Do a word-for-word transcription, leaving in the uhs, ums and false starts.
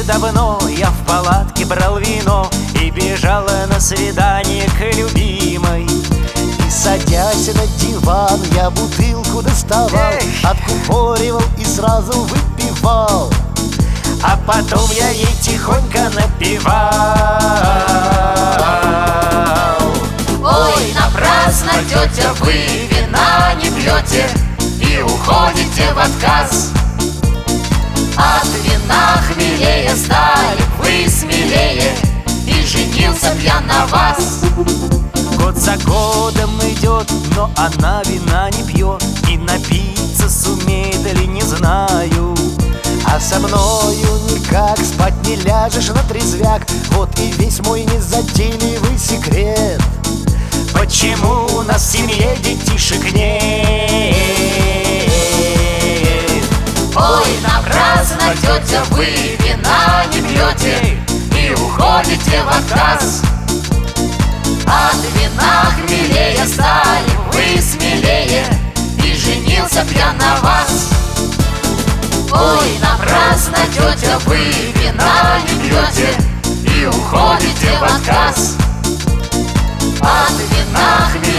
давно я в палатке брал вино и бежала на свидание к любимой. И, садясь на диван, я бутылку доставал, Эх! откупоривал и сразу выпивал. А потом я ей тихонько напевал: ой, напрасно, тетя, вы вина не пьете и уходите в отказ. От вина хмелее стали вы смелее, и женился б я на вас. Год за годом идет, но она вина не пьет, и напиться сумеет ли, не знаю. А со мною никак спать не ляжешь на трезвяк. Вот и весь мой незатейливый секрет. Почему у нас в семье детишек нет? Ой, напрасно, тетя, вы вина не пьете и уходите в отказ. От вина хмелее стали вы смелее, и женился б я на вас. Ой, напрасно, тетя, вы вина не пьете и уходите в отказ. От вина хмелее